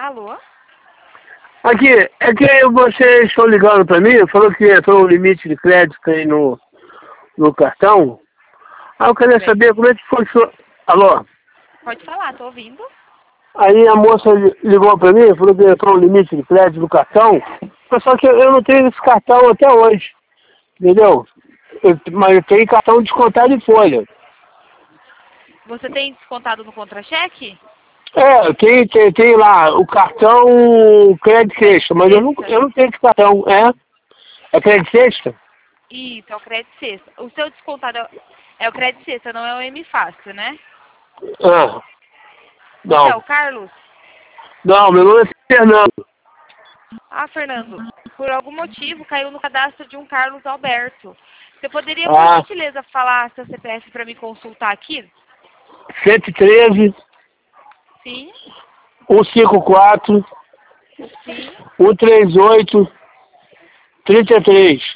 Alô? Aqui, é que vocês estão ligando para mim, falou que entrou um limite de crédito aí no cartão. Eu queria saber como é que funciona. Alô? Pode falar, tô ouvindo. Aí a moça ligou para mim, falou que entrou um limite de crédito no cartão, mas só que eu não tenho esse cartão até hoje, entendeu? Mas eu tenho cartão descontado em folha. Você tem descontado no contra-cheque? É, tem lá o cartão crédito sexta, mas eu não tenho esse cartão, é crédito sexta? Isso, é o crédito sexta. O seu descontado é o crédito sexta, não é o M Fácil, né? Ah, Você é o não. Carlos? Não, meu nome é Fernando. Ah, Fernando, por algum motivo caiu no cadastro de um Carlos Alberto. Você poderia, por gentileza, falar seu CPF para me consultar aqui? 113, Sim, 154, sim. 138, 33.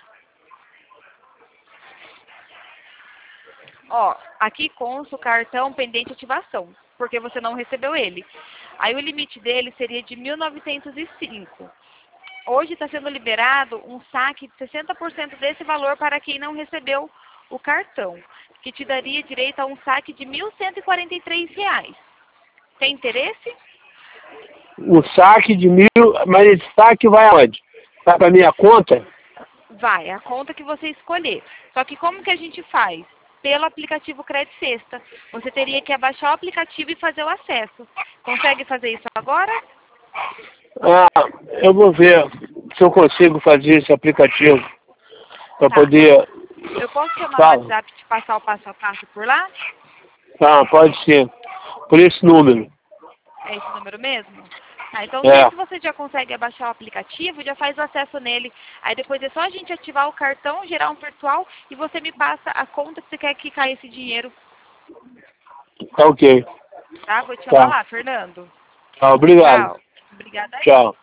Ó, aqui consta o cartão pendente de ativação, porque você não recebeu ele. Aí o limite dele seria de 1.905. Hoje está sendo liberado um saque de 60% desse valor para quem não recebeu o cartão, que te daria direito a um saque de R$ 1.143. Tem interesse? O saque de 1.000, mas esse saque vai aonde? Vai para minha conta? Vai, a conta que você escolher. Só que como que a gente faz? Pelo aplicativo Crédito Sexta. Você teria que abaixar o aplicativo e fazer o acesso. Consegue fazer isso agora? Ah, eu vou ver se eu consigo fazer esse aplicativo para Tá. poder... Eu posso chamar no Fala. WhatsApp e te passar o passo a passo por lá? Tá, pode ser. Por esse número. É esse número mesmo? Ah, então É. se você já consegue abaixar o aplicativo, já faz o acesso nele. Aí depois é só a gente ativar o cartão, gerar um virtual e você me passa a conta que você quer que caia esse dinheiro. Tá ok. Tá? Vou te chamar Tá. lá, Fernando. Tá, obrigado. Tchau. Obrigada aí. Tchau.